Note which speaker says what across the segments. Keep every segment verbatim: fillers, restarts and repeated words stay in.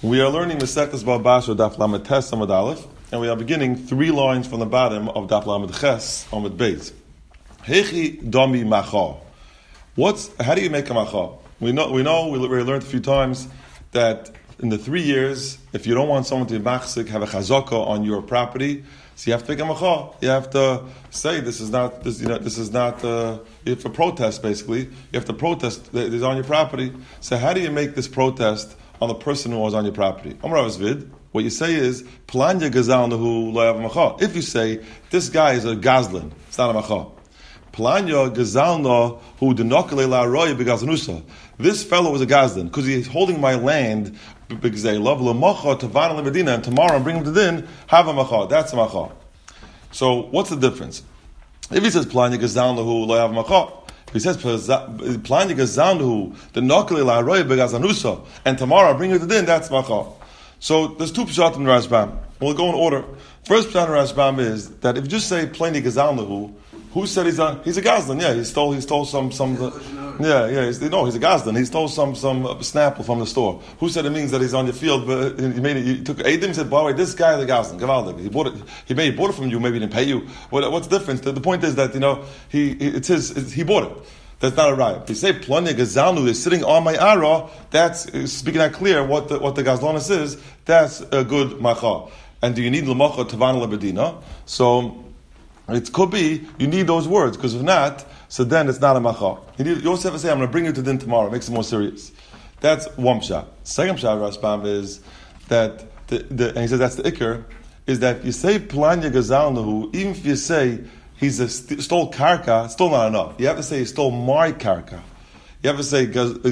Speaker 1: We are learning Masechtas Bava Basra Daf Lamed Tes Amud Aleph, and we are beginning three lines from the bottom of Daf Lamed Ches Amud Beis. Hechi Domi Macha. What's how do you make a macha? We know we know we, we learned a few times that in the three years, if you don't want someone to be machzik, have a chazaka on your property, so you have to make a macha. You have to say this is not this. You know, this is not. Uh, you have to protest. Basically, you have to protest that it is on your property. So how do you make this protest on the person who was on your property? Amar Rav Zvid, what you say is planya gazalnahu lo yav macha. If you say this guy is a gazlan, it's not a macha. Planya gazalna hu denokale la roya begaznusa. This fellow was a gazlan because he's holding my land. Because they love lamacha tavana lemedina, and tomorrow I'm bringing him to din. Have a macha. That's a macha. So what's the difference? If he says planya gazalnahu lo yav macha. He says, "Planya gazanhu the nokli la roy begazanusa," and tomorrow I bring you to din. That's macha. So there's two pshat in Rashbam. We'll go in order. First pshat in Rashbam is that if you just say planya gazanhu, who said he's a he's a gazlan? Yeah, he stole he stole some some. Uh, yeah, yeah. He's, no, he's a gazlan. He stole some some uh, Snapple from the store. Who said it means that he's on your field? But he made it. He took Adam. He said, "By the way, this guy is a gazlan. Gavaldik. He bought it. He may he bought it from you. Maybe he didn't pay you. What, what's the difference? The, the point is that you know he it's his. It's, he bought it. That's not a right. If you say planya gazalnu is sitting on my ara, that's speaking that clear what the what the gazlanis is. That's a good macha. And do you need lamacha tavana lebedina? So it could be you need those words because if not, so then it's not a macha. You, need, you also have to say I'm going to bring you to din tomorrow. It makes it more serious. That's one pshat. Second pshat Rashbam is that the, the and he says that's the ikr is that if you say planya gazalnu, even if you say he's a st- stole karka, still not enough. You have to say he stole my karka. You have to say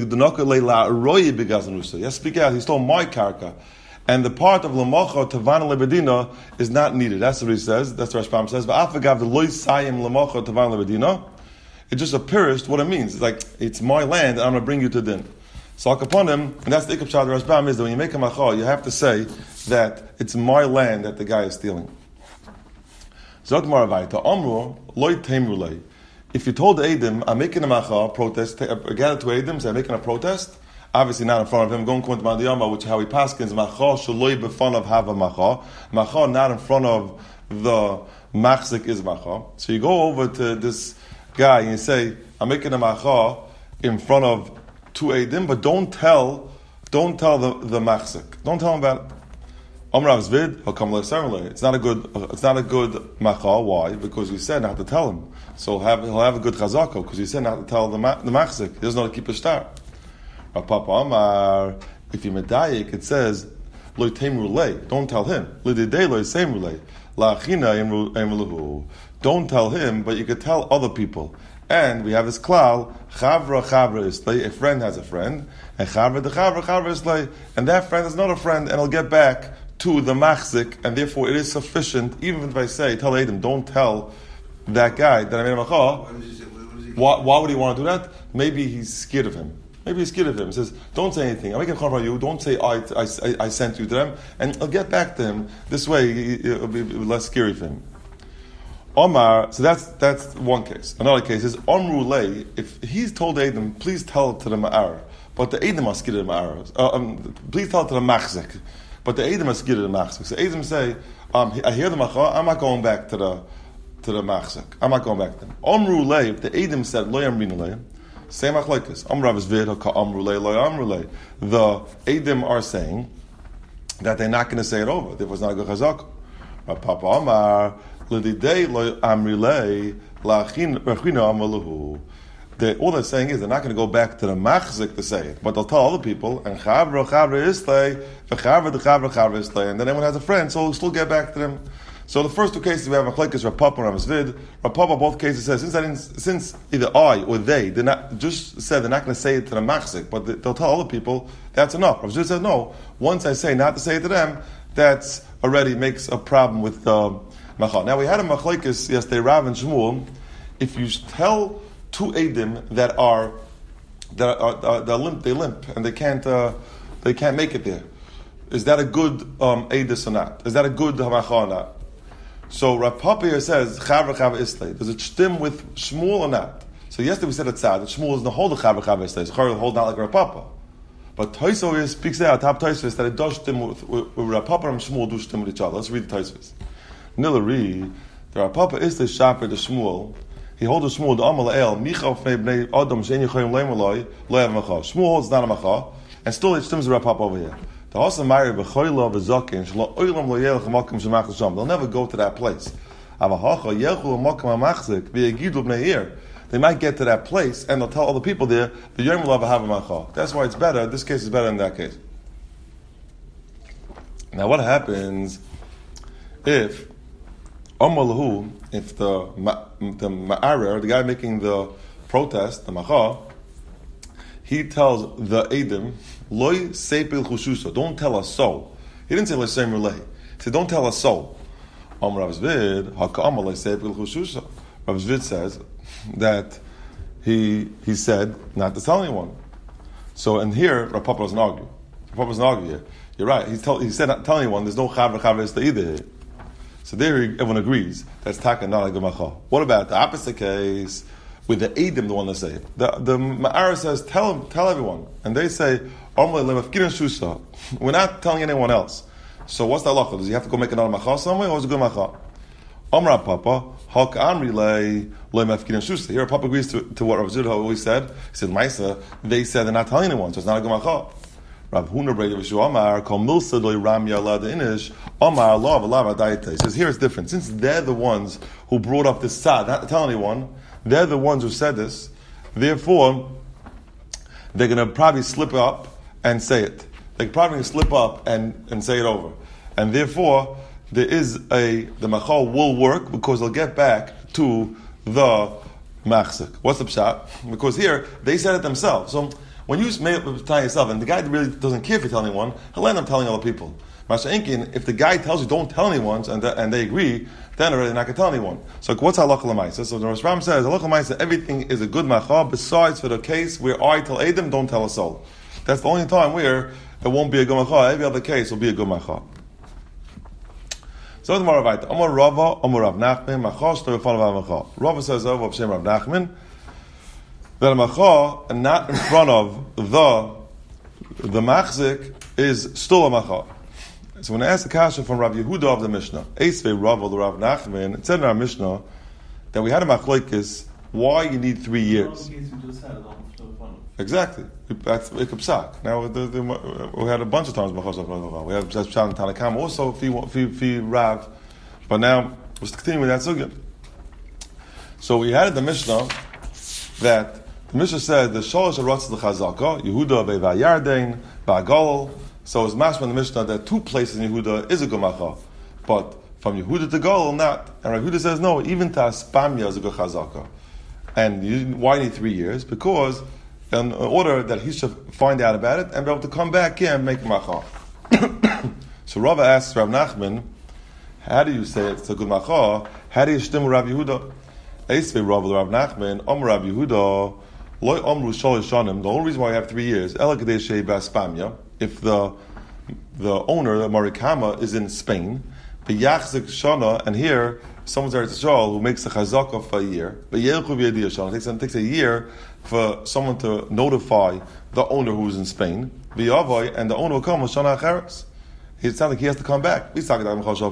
Speaker 1: you have to speak out. He stole my karka, and the part of lamacha tavana lebedina is not needed. That's what he says. That's what Rashbam says. But afagav the loy sayim lamacha tavana lebedina. It just appears what it means. It's like it's my land, and I'm going to bring you to din. So upon him, and that's the ikab shad Rashbam is that when you make a macha, you have to say that it's my land that the guy is stealing. Zok Maravaita, Amru, Loy Temrulay. If you told Adam, I'm making a macha, protest, gather to Adam, say I'm making a protest, obviously not in front of him, going to Mandiyama, which is how he paskins, macha, shaloy befun of have a macha, macha, not in front of the machzik is macha. So you go over to this guy and you say, I'm making a macha in front of two Adam, but don't tell, don't tell the, the machzik. Don't tell him about it. It's not a good. It's not a good macha. Why? Because we said not to tell him. So have, he'll have a good chazaka because we said not to tell the the machzik. He doesn't know to keep a star. Papa Amar, if you medayik, it says lo temrulay. Don't tell him. Lididei lo semrulay. La'achina emrulahu. Don't tell him, but you could tell other people. And we have this klal, chavra chavra islay, a friend has a friend, and chavra de chavra chavra islay, and that friend is not a friend, and he'll get back to the machzik, and therefore it is sufficient, even if I say, tell Adam, don't tell that guy that I made a macha. Why, why would he want to do that? Maybe he's scared of him. Maybe he's scared of him. He says, don't say anything. I'm making a from you. Don't say, I, I, I sent you to them. And I'll get back to him. This way, it'll be less scary for him. Omar, so that's that's one case. Another case is Omru Lay. If he's told Adam, please tell it to the Ma'ar. But the Adam are scared of the Ma'ar. Uh, um, please tell it to the Machzik. But the Adam are scared of the Machzik. So Adam say, um, I hear the Macha, I'm not going back to the to the Machzik. I'm not going back to them. Omru Lay, if the Adam said, Lo Yamrinu Lay, same Achlaikas. Omrav is Vid, Omru Lay, Lo Yamru Lay. The Adam are saying that they're not going to say it over. Therefore, it's not a good chazak. Papa Omar, Lididei Lo Amri Lay, La'achina Amaluhu. They, all they're saying is they're not going to go back to the machzik to say it, but they'll tell other people, and chavra chavra islay, v'chavra de chavra chavra islay, and then everyone has a friend, so we'll still get back to them. So the first two cases we have machlekes Rav Papa and Rav Zvid. Rav Papa both cases says since I didn't, since either I or they did not just said they're not going to say it to the machzik, but they, they'll tell other people that's enough. Rav Zvid said no. Once I say not to say it to them, that's already makes a problem with the uh, machal. Now we had a machlekes yesterday, Rav and Shmuel. If you tell two Eidim that are that are, are they limp, they limp, and they can't uh, they can't make it there. Is that a good um, Eidus or not? Is that a good hamacha or not? So Rav Papa here says Chavra Chavra Islay. Does it stem with Shmuel or not? So yesterday we said it's sad that Shmuel is the whole of Chavra Chavra Islay. So Chayil hold not like Rav Papa. But Tosfos speaks out, top Tosfos, that it does stem with, with, with Rav Papa and Shmuel do stem with each other. Let's read the Tosfos. Nilari, the Rav Papa is the Shaper, the Shmuel. He holds the Shmuel, the Amal El, Micha Fnei Bnei Adam, Shein Yechoyim Leim Eloi, Lo Yav Macha. Shmuel holds not a Macha, and still it stems with Rav Papa over here. The Hasa Mari B'choyla V'Zakin, Shlo Oilam Lo Yelech Makim Shemach L'Sham. They'll never go to that place. Avahacha Yelchu Makim HaMachzik, V'Yegidu Bnei Ir. They might get to that place, and they'll tell all the people there, the Yom Lav Macha. That's why it's better. This case is better than that case. Now, what happens if Amalahu, if the the Ma'arer, the guy making the protest, the Macha, he tells the Edom, Loi Seipil Chushusa, don't tell us so. He didn't say L'Shem Relay. He said, don't tell us so. Am Rav Zvid, Haka Loi Seipil Chushusa. Rav Zvid says that he he said not to tell anyone. So, and here, Rav Papa doesn't argue. Rav Papa doesn't argue here. You're right. He, tell, he said not to tell anyone. There's no Chav Chav either here. So there, everyone agrees that's taka not a gemacha. What about the opposite case with the Edom, the one that say it? The the Ma'ara says tell tell everyone, and they say we're not telling anyone else. So what's the halacha? Does he have to go make another macha somewhere, or is it good macha? Amra Papa hak amri le le mafkirin shusa. Here Papa agrees to, to what Rav Zudha always said. He said Maisa. They said they're not telling anyone, so it's not a good macha. Rav Huna Brei Yeshu Amar Kol Milsa Doi Ram Yalad Inish Amar Lav Alav Adayite. He says here it's different. Since they're the ones who brought up this sad, not to tell anyone, they're the ones who said this. Therefore, they're going to probably slip up and say it. They're probably going to slip up and, and say it over. And therefore, there is a the machal will work because they'll get back to the machzik. What's the pshat? Because here they said it themselves. So when you make it tell yourself, and the guy really doesn't care if you tell anyone, he'll end up telling other people. Masha'inkin, if the guy tells you don't tell anyone, and, the, and they agree, then already not going to tell anyone. So what's halacha l'maisa? So the Rosh Ram says, halacha l'maisa, everything is a good machal, besides for the case where I tell Adam, don't tell a soul. That's the only time where it won't be a good machal. Every other case will be a good machal. So the Maravite, Amar Rava, Amar Rav Nachman, machal shto b'fanav machal. Rava says over B'Shem Rav Nachman, that a machal, and not in front of the the machzik, is still a machal. So when I asked the kasha from Rav Yehuda of the Mishnah, Eisvei Rava the Rav Nachman, it said in our Mishnah that we had a machlokes why you need three years. Exactly. That's ikapsak. Now the, the, we had a bunch of times machal. We had Pshat and Tanakam also fi fi fi Rav, but now we're continuing that sugya. So we had in the Mishnah that the Mishnah said the shalosh aratz l'chazaka Yehuda be'vayardein ba'galol. So it's mashma in the Mishnah that two places in Yehuda is a good macha, but from Yehuda to Galol not. And Rav Yehuda says no, even to Aspamya is a good chazaka. And you, why need three years? Because in order that he should find out about it and be able to come back here and make a macha. So Rava asks Rav Nachman, how do you say it's a good macha? How do you shtim Rav Yehuda? Eisvei Rava Rav Nachman, Om Rav Yehuda, Loi Omru Shalosh Shanim. The only reason why we have three years, Ela Kadei Shei B'Aspamya, if the the owner, the Marikama, is in Spain, the Yachzik Shana, and here someone's Eretz Yisrael who makes a chazaka for a year, but Yelchu V'Yediyah Shana, it takes, it takes a year for someone to notify the owner who's in Spain, V'Yavai, and the owner will come with Shana Acheres. It sounds like he has to come back. If Machal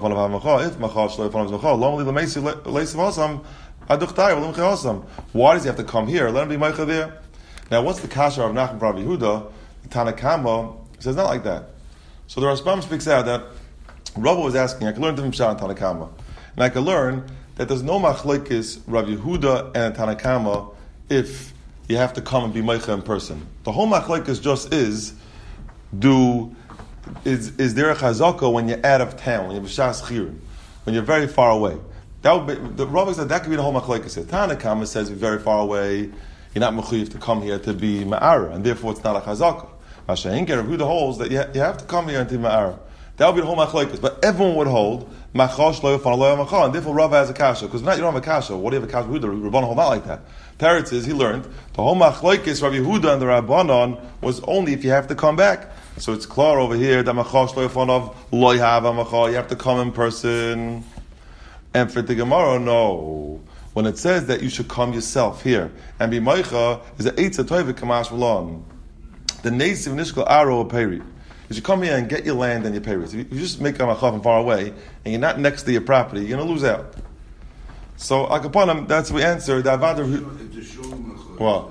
Speaker 1: Shlo Yifanav Machal, Lom Li L'Meisi Leisim Hasam, Aduchtai V'Lim Chayasam. Why does he have to come here? Let him be Meicha there. Now, what's the kasha of Nachman Rav Yehuda? Tanakama says not like that. So the Rashbam speaks out that Rava was asking, I can learn different Pshat and Tanakama. And I can learn that there's no machlekes Rav Yehuda and Tanakama if you have to come and be Meicha in person. The whole machlekes just is, do, is is there a chazaka when you're out of town, when you have a Shas Chirim, when you're very far away? That would be, the Rava said that could be the whole machlekes here. Tanakama says you're very far away, you're not mechuyev to come here to be Ma'ara, and therefore it's not a chazaka. Mashayin Rav Yehuda holds that you have to come here and be Ma'ara. That would be the whole machlekes. But everyone would hold Machal Shlo Yifan Lo Machal, and therefore Rava has a kasha. Because not you don't have a kasha. What do you have a kasha? Yehuda Rabbanon hold not like that. Teretz is he learned the whole machlekes Rav Yehuda and the Rabbanon was only if you have to come back. So it's clear over here that Machal Shlo Yifan of Lo Yihava Machal. You have to come in person. And for the Gemara, no. When it says that you should come yourself here and be Meicha, is an Eitz Toivik Kamash V'Lon. The Nesiv Nishkal Aro Peri. You should come here and get your land and your payers. If you just make a machav from far away and you're not next to your property, you're going to lose out. So, like upon him, that's the answer. The Avada. What?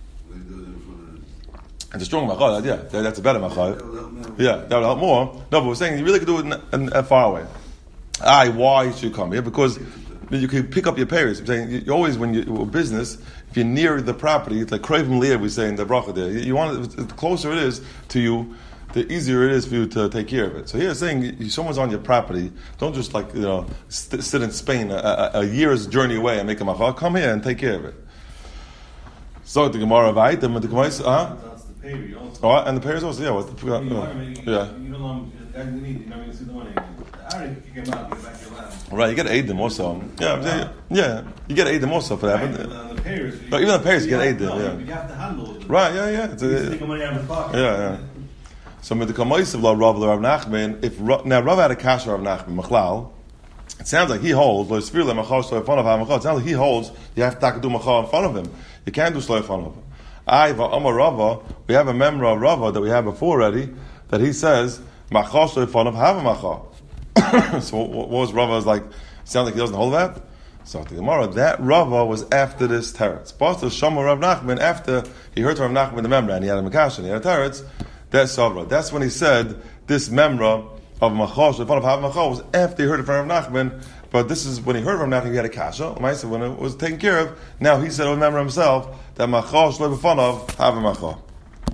Speaker 1: It's a strong machal, yeah. That's a better machal. Yeah, that would help more. No, but we're saying you really could do it in, in, in far away. Aye, why should you come here? Because you can pick up your payers. I'm saying you always, when you're business, if you're near the property, it's like Kravim Leah, we say in the bracha there. You want it, the closer it is to you, the easier it is for you to take care of it. So here, saying someone's on your property, don't just like you know st- sit in Spain a, a, a year's journey away and make a machal. Come here and take care of it. So the Gemara of Aitim and the Gemara, huh?
Speaker 2: That's the pay also.
Speaker 1: Oh, and the payers also, yeah. What the, uh,
Speaker 2: you
Speaker 1: uh,
Speaker 2: you,
Speaker 1: yeah.
Speaker 2: You don't know. You need. You're not going to see the money. The Ari, you can out, get back your land.
Speaker 1: Right, you get aid them also. Yeah, I'm saying, yeah, you get aid them also for that.
Speaker 2: Right,
Speaker 1: But,
Speaker 2: uh, the payers,
Speaker 1: no, even the payers you get aid them.
Speaker 2: No,
Speaker 1: Yeah.
Speaker 2: you have to handle it.
Speaker 1: Right, yeah, yeah. It's
Speaker 2: You
Speaker 1: a,
Speaker 2: take the money out of his pocket.
Speaker 1: yeah, yeah. So with the Kamoisav La Rav Rav Nachman, if now Rav had a kasha Rav Nachman Machlal, it sounds like he holds lo sphere machal shlo in front of him. It sounds like he holds you have to do machal in front of him. You can't do shlo in front of him. I Amar Rava, we have a member of Rava that we had before already that he says machal shlo in front of have a machal. So what, what was Rava's like? Sounds like he doesn't hold that. So the Gemara, that Rava was after this teretz. Pastor Shama Rav Nachman after he heard from Rav Nachman the member and he had a makash and he had a teretz. That's Savra. That's when he said this memra of Machal, in front of Hav Machal, was after he heard it from Rav Nachman. But this is when he heard from Rav Nachman, he had a kasha. When it was taken care of, now he said, oh, memra himself, that Machal should live in front of Hav Machal.